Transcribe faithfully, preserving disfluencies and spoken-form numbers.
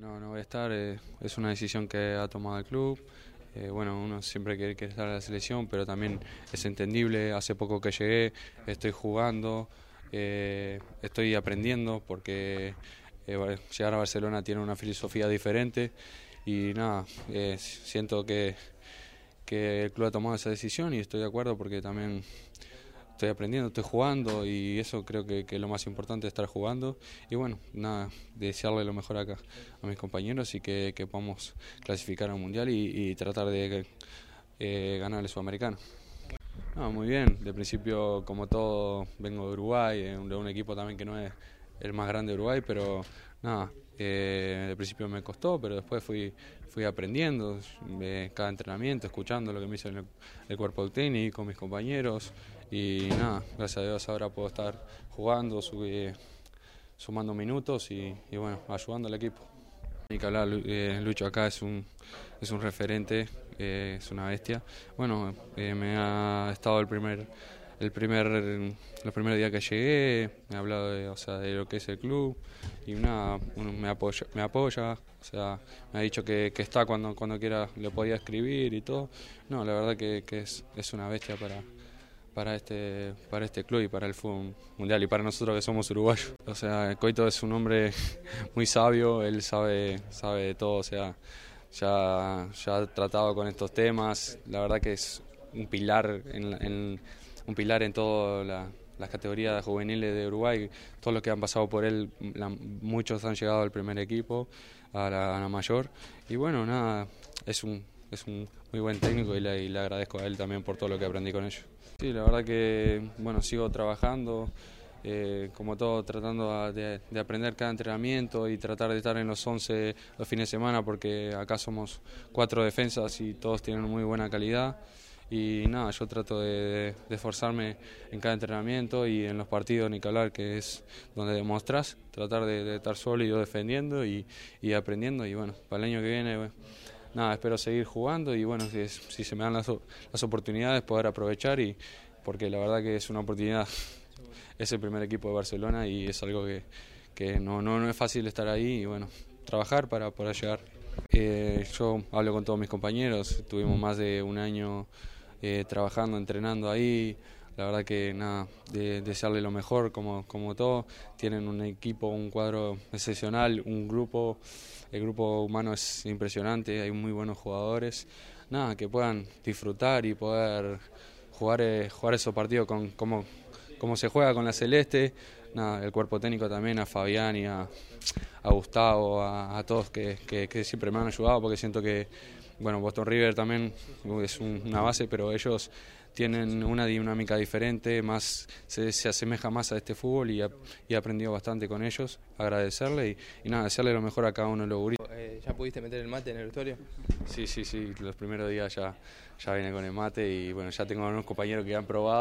No, no voy a estar, eh, es una decisión que ha tomado el club. Eh, bueno, uno siempre quiere, quiere estar en la selección, pero también es entendible. Hace poco que llegué, estoy jugando, eh, estoy aprendiendo porque eh, llegar a Barcelona tiene una filosofía diferente y nada, eh, siento que, que el club ha tomado esa decisión y estoy de acuerdo porque también estoy aprendiendo, estoy jugando y eso creo que, que es lo más importante, estar jugando. Y bueno, nada, desearle lo mejor acá a mis compañeros y que, que podamos clasificar al Mundial y, y tratar de eh, ganar el Sudamericano. No, muy bien, de principio como todo vengo de Uruguay, de un, de un equipo también que no es el más grande de Uruguay, pero nada, eh, de principio me costó, pero después fui, fui aprendiendo eh, cada entrenamiento, escuchando lo que me dice el, el cuerpo técnico, mis compañeros y nada, gracias a Dios ahora puedo estar jugando, subí, sumando minutos y, y bueno, ayudando al equipo. Ni que hablar, eh, Lucho acá es un, es un referente, eh, es una bestia. Bueno, eh, me ha estado el primer, el primer, los primeros días que llegué, me ha hablado de, o sea, de lo que es el club y nada, uno me apoya, me apoya, o sea, me ha dicho que, que está cuando, cuando quiera, le podía escribir y todo. No, la verdad que, que es, es una bestia para para este para este club y para el fútbol mundial y para nosotros que somos uruguayos. O sea, Coito es un hombre muy sabio, él sabe sabe de todo, o sea, ya, ya ha tratado con estos temas, la verdad que es un pilar en, en un pilar en todas la, las categorías juveniles de Uruguay, todos los que han pasado por él, la, muchos han llegado al primer equipo, a la, a la mayor, y bueno, nada, es un, es un muy buen técnico y le, y le agradezco a él también por todo lo que aprendí con ellos. Sí, la verdad que bueno, sigo trabajando, eh, como todo, tratando de, de aprender cada entrenamiento y tratar de estar en los once los fines de semana porque acá somos cuatro defensas y todos tienen muy buena calidad. Y nada, yo trato de, de, de esforzarme en cada entrenamiento y en los partidos, ni que hablar, que es donde demostrás, tratar de, de estar sólido defendiendo y, y aprendiendo. Y bueno, para el año que viene, bueno, nada, espero seguir jugando y bueno, si, si se me dan las, las oportunidades poder aprovechar y porque la verdad que es una oportunidad, es el primer equipo de Barcelona y es algo que, que no, no, no es fácil estar ahí y bueno, trabajar para poder llegar. Eh, yo hablo con todos mis compañeros, tuvimos más de un año eh, trabajando, entrenando ahí. La verdad que nada, de, desearle lo mejor como, como todo. Tienen un equipo, un cuadro excepcional, un grupo, el grupo humano es impresionante, hay muy buenos jugadores. Nada, que puedan disfrutar y poder jugar, eh, jugar esos partidos con como, como se juega con la Celeste. Nada, el cuerpo técnico también, a Fabián y a, a Gustavo, a, a todos que, que, que siempre me han ayudado porque siento que, bueno, Boston River también es un, una base, pero ellos tienen una dinámica diferente, más se, se asemeja más a este fútbol y, y he aprendido bastante con ellos, agradecerle y, y nada, desearle lo mejor a cada uno de los guris. Eh, ¿Ya pudiste meter el mate en el vestuario? Sí, sí, sí, los primeros días ya, ya vine con el mate y bueno, ya tengo unos compañeros que han probado.